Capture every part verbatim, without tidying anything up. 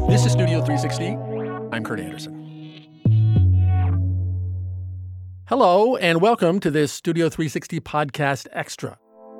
This is Studio three sixty. I'm Kurt Anderson. Hello, and welcome to this Studio three sixty Podcast Extra.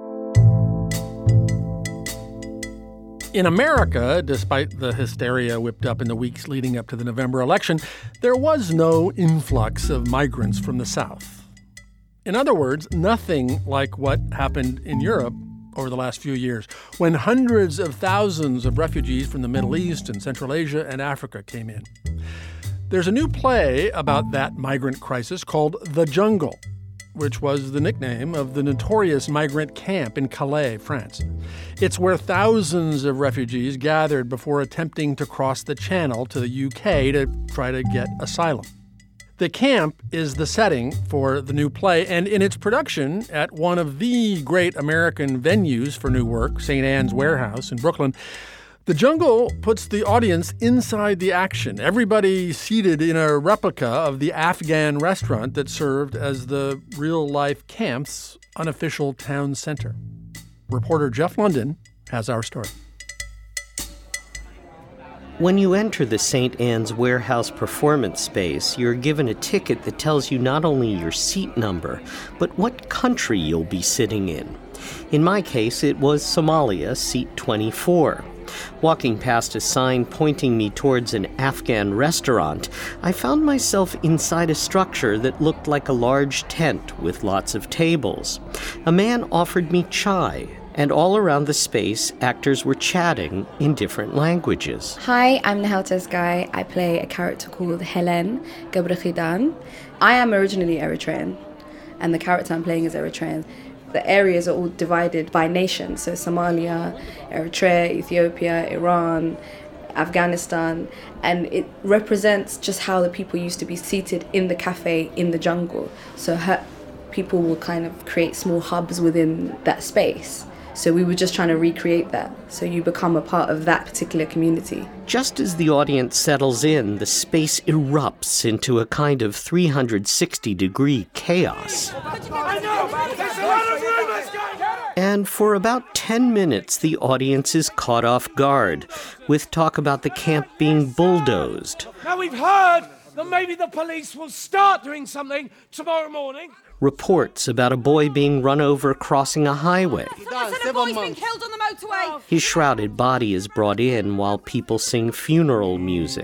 In America, despite the hysteria whipped up in the weeks leading up to the November election, there was no influx of migrants from the South. In other words, nothing like what happened in Europe over the last few years, when hundreds of thousands of refugees from the Middle East and Central Asia and Africa came in. There's a new play about that migrant crisis called The Jungle, which was the nickname of the notorious migrant camp in Calais, France. It's where thousands of refugees gathered before attempting to cross the Channel to the U K to try to get asylum. The camp is the setting for the new play, and in its production at one of the great American venues for new work, Saint Anne's Warehouse in Brooklyn, The Jungle puts the audience inside the action, everybody seated in a replica of the Afghan restaurant that served as the real-life camp's unofficial town center. Reporter Jeff London has our story. When you enter the Saint Anne's Warehouse performance space, you're given a ticket that tells you not only your seat number, but what country you'll be sitting in. In my case, it was Somalia, seat twenty-four. Walking past a sign pointing me towards an Afghan restaurant, I found myself inside a structure that looked like a large tent with lots of tables. A man offered me chai, and all around the space, actors were chatting in different languages. Hi, I'm Nahel Tesgai. I play a character called Helen Gebrekhidan. I am originally Eritrean, and the character I'm playing is Eritrean. The areas are all divided by nation, so Somalia, Eritrea, Ethiopia, Iran, Afghanistan, and it represents just how the people used to be seated in the cafe in the jungle. So her, people will kind of create small hubs within that space. So we were just trying to recreate that, so you become a part of that particular community. Just as the audience settles in, the space erupts into a kind of three hundred sixty degree chaos. And for about ten minutes, the audience is caught off guard, with talk about the camp being bulldozed. Now we've heard that maybe the police will start doing something tomorrow morning. Reports about a boy being run over crossing a highway. Someone said a boy's been killed on the motorway. His shrouded body is brought in while people sing funeral music.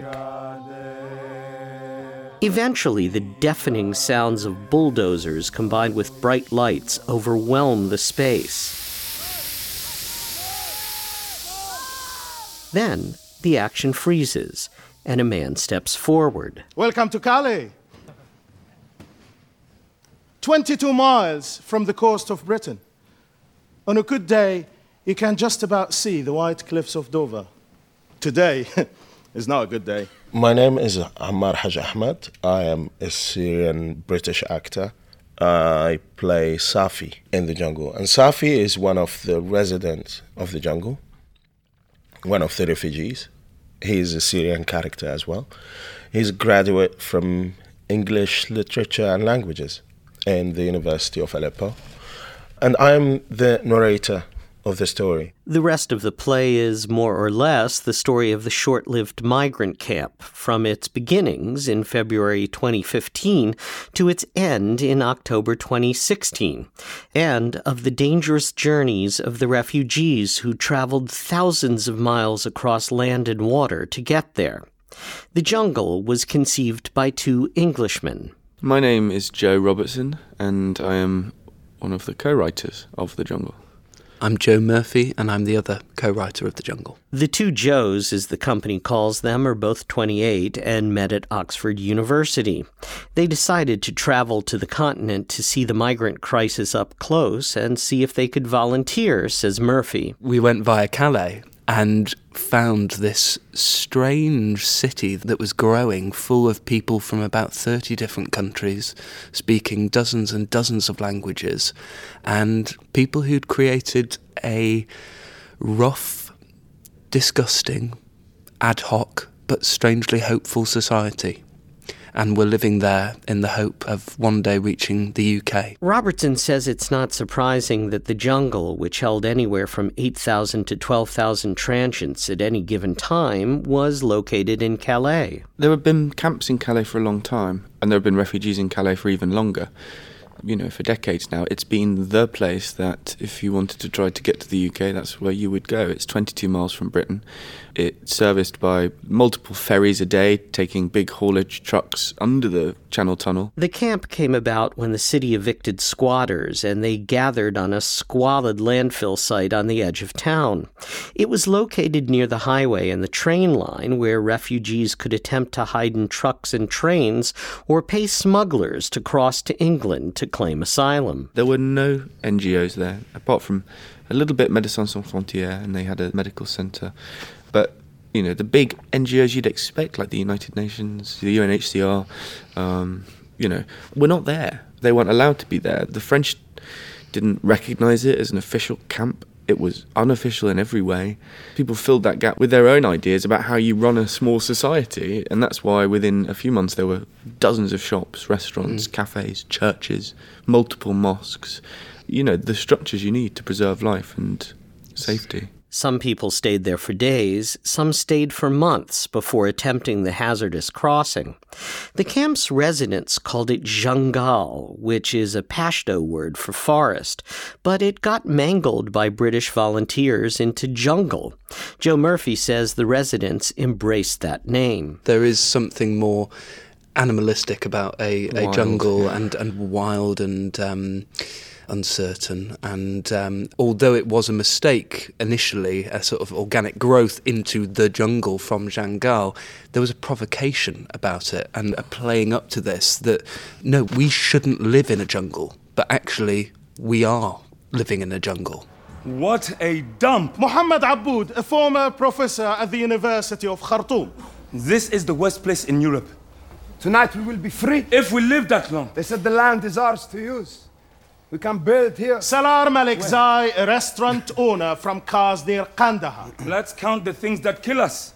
Eventually, the deafening sounds of bulldozers combined with bright lights overwhelm the space. Then, the action freezes, and a man steps forward. Welcome to Calais. twenty-two miles from the coast of Britain. On a good day, you can just about see the white cliffs of Dover. Today is not a good day. My name is Ammar Haj Ahmed. I am a Syrian British actor. I play Safi in The Jungle. And Safi is one of the residents of The Jungle, one of the refugees. He is a Syrian character as well. He's a graduate from English literature and languages in the University of Aleppo. And I'm the narrator of the story. The rest of the play is more or less the story of the short-lived migrant camp, from its beginnings in February twenty fifteen to its end in October twenty sixteen, and of the dangerous journeys of the refugees who traveled thousands of miles across land and water to get there. The Jungle was conceived by two Englishmen. My name is Joe Robertson, and I am one of the co-writers of The Jungle. I'm Joe Murphy, and I'm the other co-writer of The Jungle. The two Joes, as the company calls them, are both twenty-eight and met at Oxford University. They decided to travel to the continent to see the migrant crisis up close and see if they could volunteer, says Murphy. We went via Calais and found this strange city that was growing, full of people from about thirty different countries, speaking dozens and dozens of languages, and people who'd created a rough, disgusting, ad hoc, but strangely hopeful society. and were living there in the hope of one day reaching the U K. Robertson says it's not surprising that the jungle, which held anywhere from eight thousand to twelve thousand transients at any given time, was located in Calais. There have been camps in Calais for a long time, and there have been refugees in Calais for even longer. You know, for decades now, it's been the place that if you wanted to try to get to the U K, that's where you would go. It's twenty-two miles from Britain. It's serviced by multiple ferries a day, taking big haulage trucks under the Channel Tunnel. The camp came about when the city evicted squatters, and they gathered on a squalid landfill site on the edge of town. It was located near the highway and the train line, where refugees could attempt to hide in trucks and trains or pay smugglers to cross to England to claim asylum. There were no N G Os there, apart from a little bit Médecins Sans Frontières, and they had a medical centre. But, you know, the big N G Os you'd expect, like the United Nations, the U N H C R, um, you know, were not there. They weren't allowed to be there. The French didn't recognise it as an official camp. It was unofficial in every way. People filled that gap with their own ideas about how you run a small society, and that's why within a few months there were dozens of shops, restaurants, mm. cafes, churches, multiple mosques. You know, the structures you need to preserve life and safety. Some people stayed there for days, some stayed for months before attempting the hazardous crossing. The camp's residents called it Jungle, which is a Pashto word for forest, but it got mangled by British volunteers into jungle. Joe Murphy says the residents embraced that name. There is something more animalistic about a, a wild, jungle yeah. and, and wild and... Um, uncertain, and um, although it was a mistake initially, a sort of organic growth into the jungle from Jangal, there was a provocation about it and a playing up to this that, no, we shouldn't live in a jungle, but actually we are living in a jungle. What a dump! Mohammed Aboud, a former professor at the University of Khartoum. This is the worst place in Europe. Tonight we will be free. If we live that long. They said the land is ours to use. We can build here. Salar Malik Zai, a restaurant owner from Kaz near Kandahar. Let's count the things that kill us.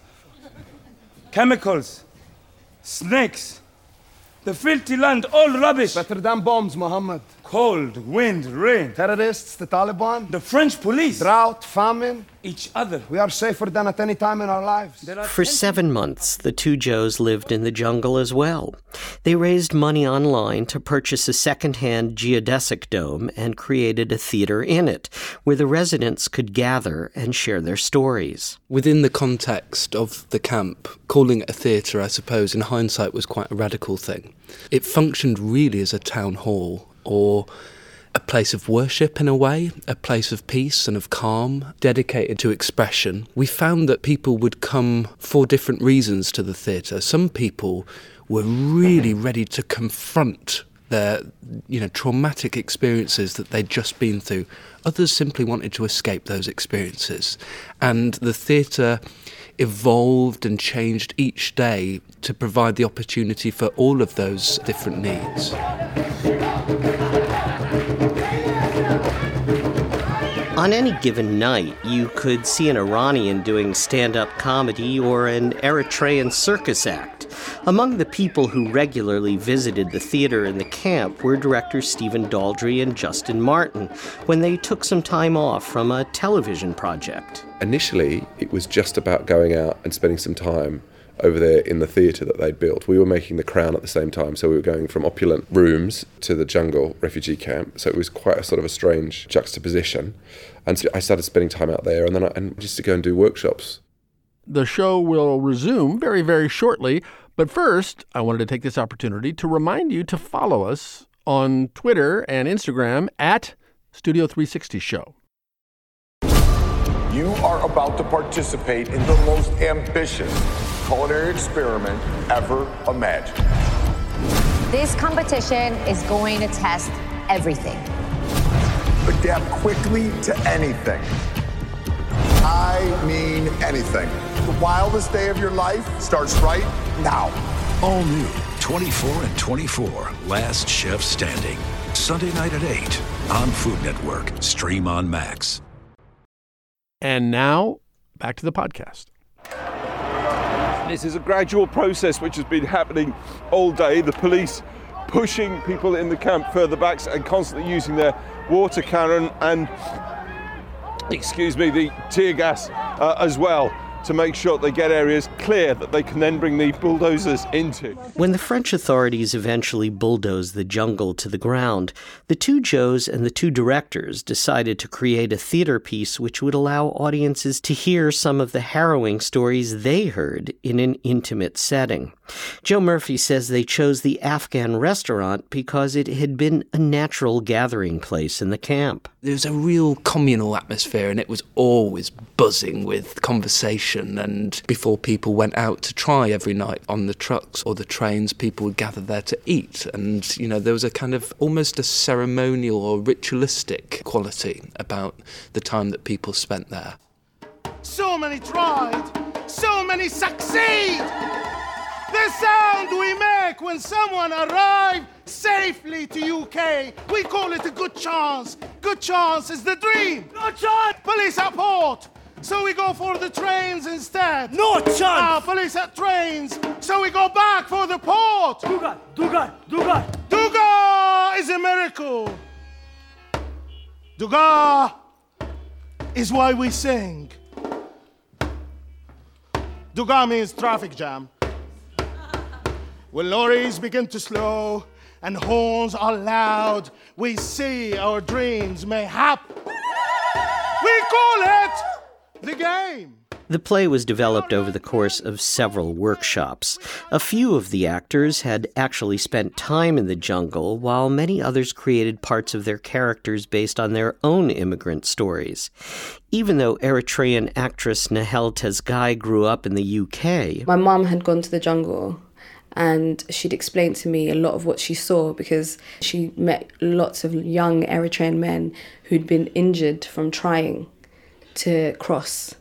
Chemicals, snakes, the filthy land, all rubbish. Better than bombs, Muhammad. Cold, wind, rain. Terrorists, the Taliban. The French police. Drought, famine. Each other. We are safer than at any time in our lives. For seven months, the two Joes lived in the jungle as well. They raised money online to purchase a second-hand geodesic dome and created a theater in it, where the residents could gather and share their stories. Within the context of the camp, calling it a theatre, I suppose, in hindsight, was quite a radical thing. It functioned really as a town hall, or a place of worship in a way, a place of peace and of calm, dedicated to expression. We found that people would come for different reasons to the theatre. Some people were really ready to confront their, you know, traumatic experiences that they'd just been through. Others simply wanted to escape those experiences. And the theatre evolved and changed each day to provide the opportunity for all of those different needs. On any given night, you could see an Iranian doing stand-up comedy or an Eritrean circus act. Among the people who regularly visited the theater in the camp were directors Stephen Daldry and Justin Martin, when they took some time off from a television project. Initially, it was just about going out and spending some time over there in the theatre that they'd built. We were making The Crown at the same time, so we were going from opulent rooms to the jungle refugee camp, so it was quite a sort of a strange juxtaposition. And so I started spending time out there, and then I, and just to go and do workshops. The show will resume very, very shortly, but first, I wanted to take this opportunity to remind you to follow us on Twitter and Instagram at Studio three sixty Show. You are about to participate in the most ambitious culinary experiment ever imagined. This competition is going to test everything. Adapt quickly to anything. I mean anything. The wildest day of your life starts right now. All new twenty-four and twenty-four, Last Chef Standing. Sunday night at eight on Food Network. Stream on Max. And now, back to the podcast. This is a gradual process which has been happening all day. The police pushing people in the camp further back and constantly using their water cannon and, excuse me, the tear gas uh, as well, to make sure they get areas clear that they can then bring the bulldozers into. When the French authorities eventually bulldozed the jungle to the ground, the two Joes and the two directors decided to create a theater piece which would allow audiences to hear some of the harrowing stories they heard in an intimate setting. Joe Murphy says they chose the Afghan restaurant because it had been a natural gathering place in the camp. There was a real communal atmosphere, and it was always buzzing with conversation. And before people went out to try every night on the trucks or the trains, people would gather there to eat. And, you know, there was a kind of almost a ceremonial or ritualistic quality about the time that people spent there. So many tried, so many succeed. The sound we make when someone arrives safely to U K, we call it a good chance. Good chance is the dream. No chance! Police at port, so we go for the trains instead. No chance! Ah, police at trains, so we go back for the port. Duga, Duga, Duga. Duga is a miracle. Duga is why we sing. Duga means traffic jam. When lorries begin to slow and horns are loud, we see our dreams mayhap. We call it the game. The play was developed over the course of several workshops. A few of the actors had actually spent time in the jungle, while many others created parts of their characters based on their own immigrant stories. Even though Eritrean actress Nahel Tezgai grew up in the U K, my mum had gone to the jungle, and she'd explained to me a lot of what she saw because she met lots of young Eritrean men who'd been injured from trying to cross.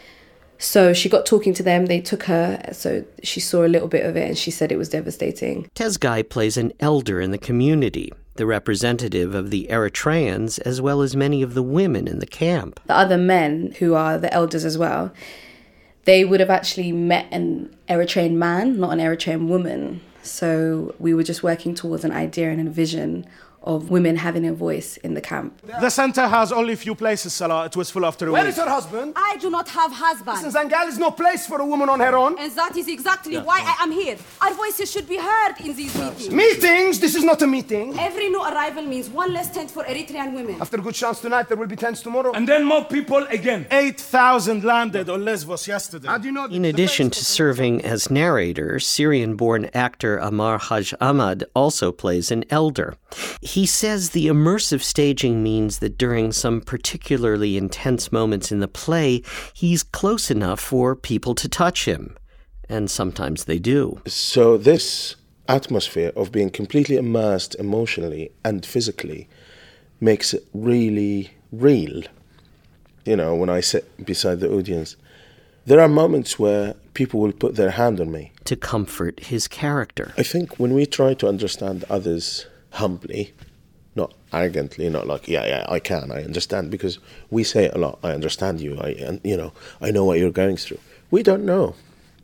So she got talking to them, they took her, so she saw a little bit of it and she said it was devastating. Tezgai plays an elder in the community, the representative of the Eritreans as well as many of the women in the camp. The other men, who are the elders as well, they would have actually met an Eritrean man, not an Eritrean woman. So we were just working towards an idea and a vision of women having a voice in the camp. The center has only a few places, Salah. It was full after a Where week. is her husband? I do not have husband. Listen, Zangal is no place for a woman on her own. And that is exactly Yeah. why I am here. Our voices should be heard in these meetings. Meetings? This is not a meeting. Every new arrival means one less tent for Eritrean women. After good chance tonight, there will be tents tomorrow. And then more people again. eight thousand landed on Lesbos yesterday. How do you know? In addition to serving as narrator, Syrian-born actor Amar Haj Ahmad also plays an elder. He says the immersive staging means that during some particularly intense moments in the play, he's close enough for people to touch him. And sometimes they do. So this atmosphere of being completely immersed emotionally and physically makes it really real. You know, when I sit beside the audience, there are moments where people will put their hand on me. To comfort his character. I think when we try to understand others humbly, not arrogantly, not like, yeah, yeah, I can, I understand, because we say it a lot, I understand you, I, and you know, I know what you're going through. We don't know.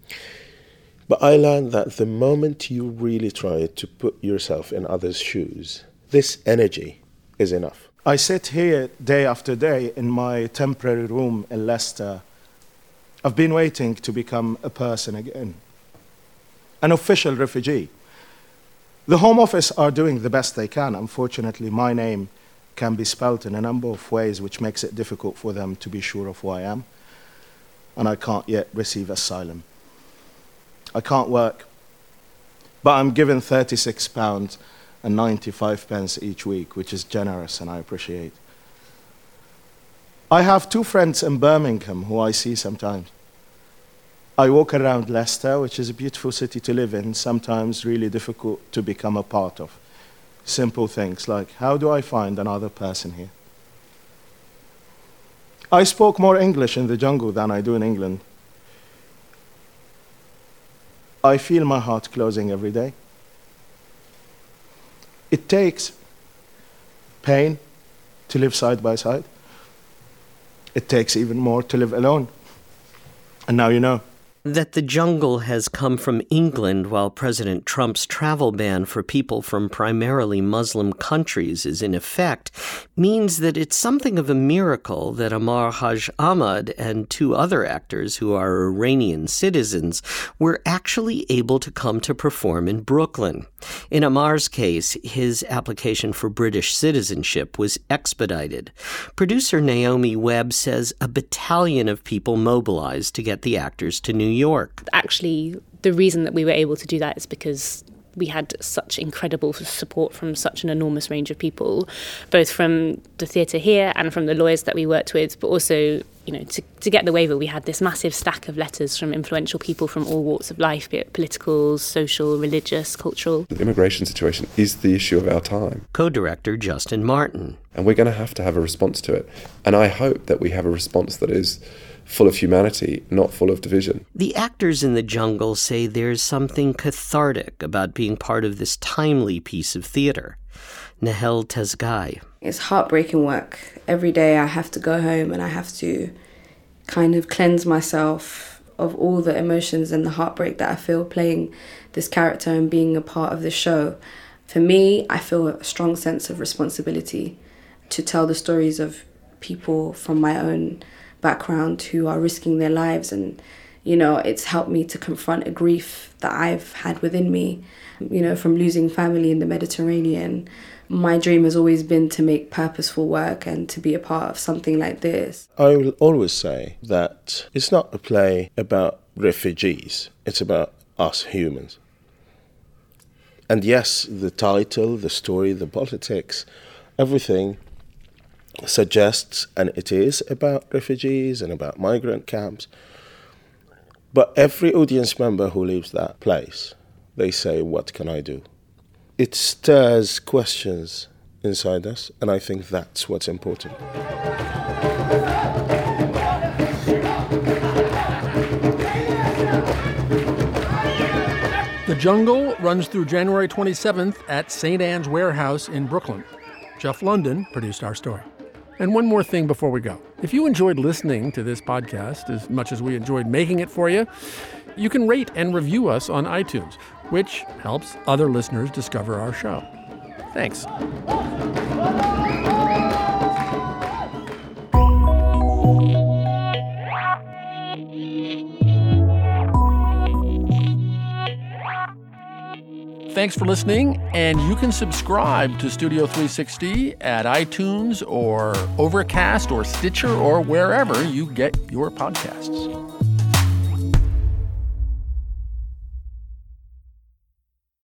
But I learned that the moment you really try to put yourself in others' shoes, this energy is enough. I sit here day after day in my temporary room in Leicester. I've been waiting to become a person again, an official refugee. The Home Office are doing the best they can. Unfortunately, my name can be spelt in a number of ways, which makes it difficult for them to be sure of who I am. And I can't yet receive asylum. I can't work, but I'm given thirty-six pounds and ninety-five pence each week, which is generous and I appreciate. I have two friends in Birmingham who I see sometimes. I walk around Leicester, which is a beautiful city to live in, sometimes really difficult to become a part of. Simple things like, how do I find another person here? I spoke more English in the jungle than I do in England. I feel my heart closing every day. It takes pain to live side by side. It takes even more to live alone. And now you know. That the jungle has come from England while President Trump's travel ban for people from primarily Muslim countries is in effect means that it's something of a miracle that Amar Haj Ahmad and two other actors who are Iranian citizens were actually able to come to perform in Brooklyn. In Amar's case, his application for British citizenship was expedited. Producer Naomi Webb says a battalion of people mobilized to get the actors to New York. Actually, the reason that we were able to do that is because we had such incredible support from such an enormous range of people, both from the theatre here and from the lawyers that we worked with, but also, you know, to, to get the waiver, we had this massive stack of letters from influential people from all walks of life, be it political, social, religious, cultural. The immigration situation is the issue of our time. Co-director Justin Martin. And we're going to have to have a response to it. And I hope that we have a response that is full of humanity, not full of division. The actors in the jungle say there's something cathartic about being part of this timely piece of theater. Nahel Tezgai. It's heartbreaking work. Every day I have to go home and I have to kind of cleanse myself of all the emotions and the heartbreak that I feel playing this character and being a part of the show. For me, I feel a strong sense of responsibility to tell the stories of people from my own background who are risking their lives, and you know, it's helped me to confront a grief that I've had within me, you know, from losing family in the Mediterranean. My dream has always been to make purposeful work and to be a part of something like this. I will always say that it's not a play about refugees, it's about us humans. And yes, the title, the story, the politics, everything suggests, and it is about refugees and about migrant camps. But every audience member who leaves that place, they say, what can I do? It stirs questions inside us, and I think that's what's important. The Jungle runs through January twenty-seventh at Saint Anne's Warehouse in Brooklyn. Jeff London produced our story. And one more thing before we go. If you enjoyed listening to this podcast as much as we enjoyed making it for you, you can rate and review us on iTunes, which helps other listeners discover our show. Thanks. Thanks for listening, and you can subscribe to Studio three sixty at iTunes or Overcast or Stitcher or wherever you get your podcasts.